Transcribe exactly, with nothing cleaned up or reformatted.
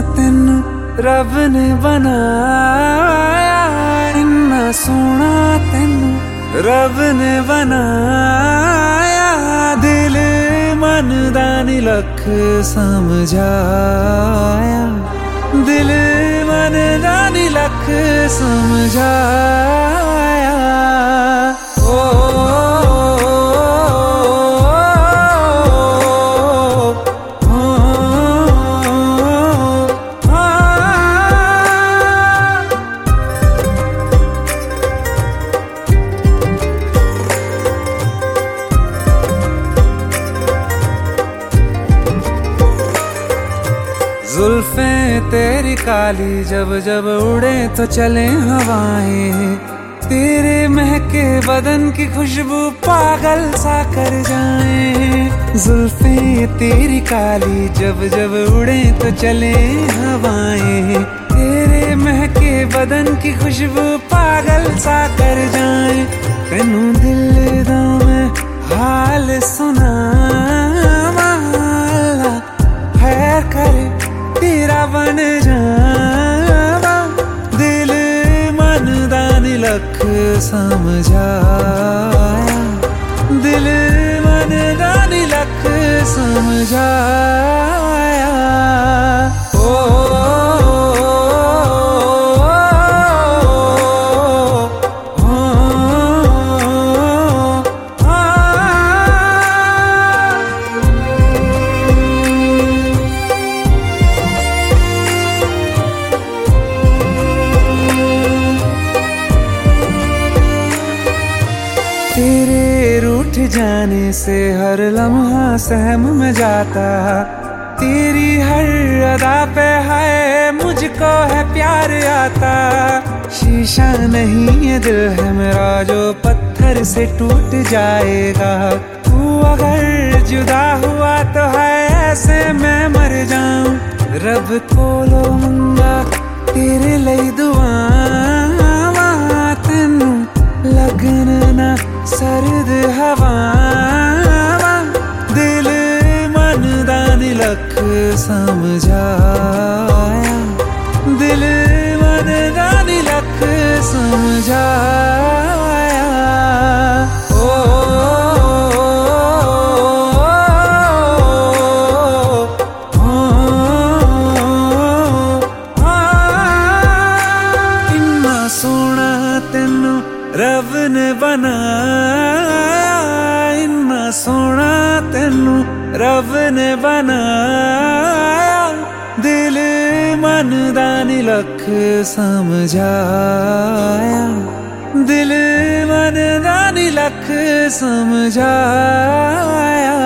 तेनू रब ने बनाया, इन्ना सोना तेनू रब ने बनाया। दिल मन दा नी लख समझाया, दिल मन दा नी लख समझाया। ओ, ओ, ओ, ओ, जुल्फें तेरी काली जब जब उड़े तो चले हवाएं, तेरे महके बदन की खुशबू पागल सा कर जाए। जुल्फें तेरी काली जब जब उड़े तो चले हवाएं, तेरे महके बदन की खुशबू पागल सा कर जाए। तेनू दिल दा मैं हाल सुनावा, खैर करे तेरा बन जावा। दिल मन दा नी लख समझाया, दिल मन दा नी लख समझाया। ओ, ओ, ओ, ओ, तेरे रूठ जाने से हर लम्हा सहम में जाता, तेरी हर अदा पे है मुझको है प्यार आता। शीशा नहीं ये दिल है मेरा जो पत्थर से टूट जाएगा, तू अगर जुदा हुआ तो है ऐसे मैं मर जाऊं। रब कोलो मंगा तेरे लई दुआवां, तेनू लगन ना सर्द हवावां। दिल मन दा नी लख समझाया, दिल मन दा नी लख समझाया। ओ, ओ, ओ, ओ, इन्ना सोना तेनू रब ने बनाया, इन्ना सोना तेनू रब ने बनाया। दिल मन दा नी लख समझाया, दिल मन दा नी लख समझाया।